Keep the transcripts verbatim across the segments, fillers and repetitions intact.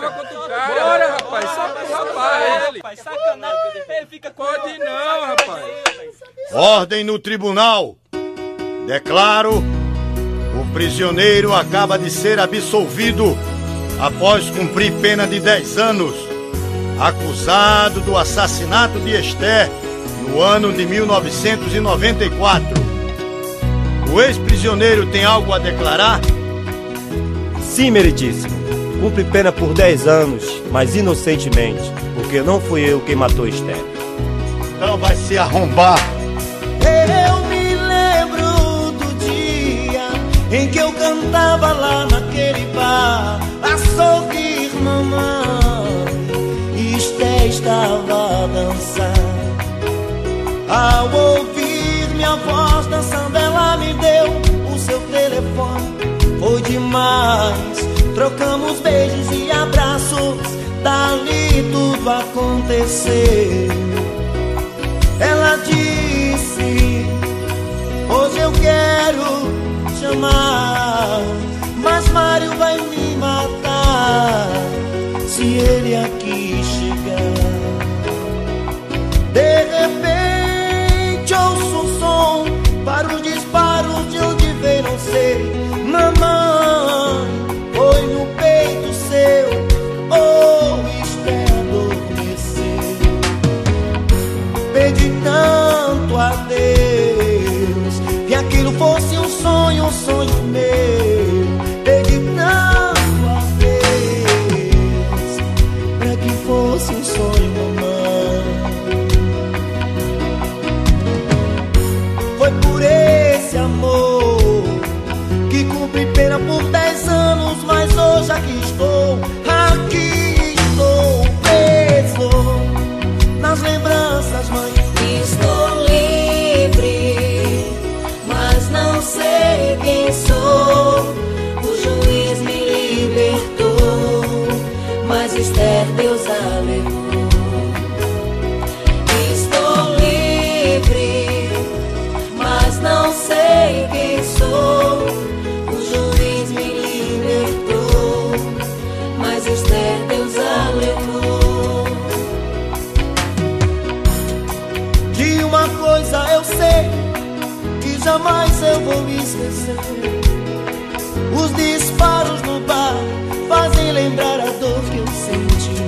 joga contra o cara. Bora, rapaz, só pro rapaz. Rapaz, sacanagem. Ele fica com... Pode não, rapaz. Ordem no tribunal. Declaro: o prisioneiro acaba de ser absolvido após cumprir pena de dez anos, acusado do assassinato de Esther no ano de mil novecentos e noventa e quatro. O ex-prisioneiro tem algo a declarar? Sim, meritíssimo. Cumpre pena por dez anos, mas inocentemente, porque não fui eu quem matou Esther. Então vai se arrombar. Eu me lembro do dia em que eu cantava lá naquele bar, a sorrir, mamãe, e Esther estava a dançar. Ao ouvir minha voz dançando, ela me deu o seu telefone. Foi demais, trocamos beijos e abraços, dali tudo aconteceu. Ela disse: hoje eu quero te amar, mas Mário vai me matar se ele aqui chegar. De repente ouço um som, para os disparos de onde veio não sei. Mamãe, foi no peito seu, oh, Esther adormeceu. Pedi tanto a Deus que aquilo fosse um sonho, um sonho meu. Pedi tanto a Deus pra que fosse um sonho, mamãe. Foi por esse amor que cumpri pena por dez anos, mas hoje aqui estou, aqui estou preso nas lembranças, mãe. Estou livre, mas não sei quem sou. O juiz me libertou, mas Esther Deus a levou. Estou livre, mas não sei quem sou. O juiz me libertou, mas Esther Deus a levou. De uma coisa eu sei, que jamais eu vou me esquecer: os disparos no bar fazem lembrar a dor que eu senti.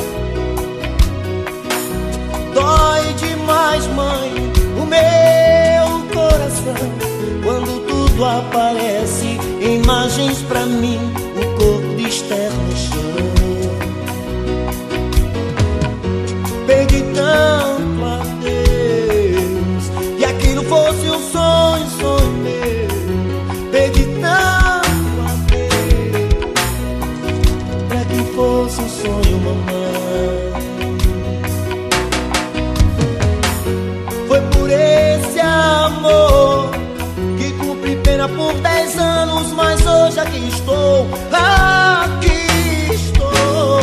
Dói demais, mãe, o meu coração, quando tudo aparece, imagens pra mim, o corpo de Esther no chão. Pedi tanto a Deus que aquilo fosse um sonho, um sonho meu. Pedi tanto a Deus pra que fosse um sonho, mamãe. Foi por esse amor que cumpri pena por dez anos, mas hoje aqui estou, aqui estou.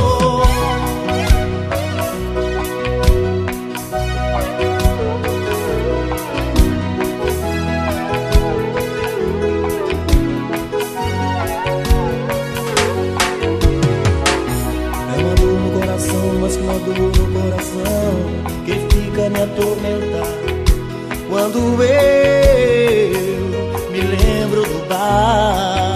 É uma dor no coração, mas uma dor no coração que fica me atormentar quando eu me lembro do bar.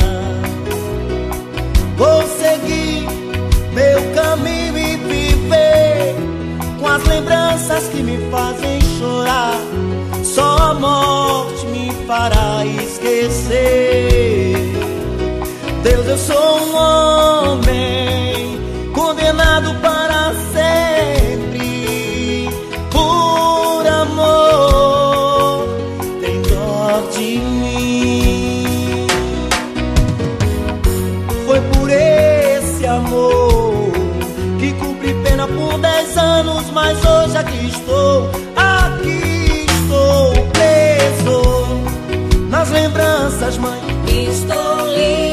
Vou seguir meu caminho e viver com as lembranças que me fazem chorar. Só a morte me fará esquecer. Deus, eu sou um homem condenado para sempre por amor. Tem dó de mim. Foi por esse amor que cumpri pena por dez anos, mas hoje aqui estou, aqui estou preso nas lembranças, mãe. Estou livre,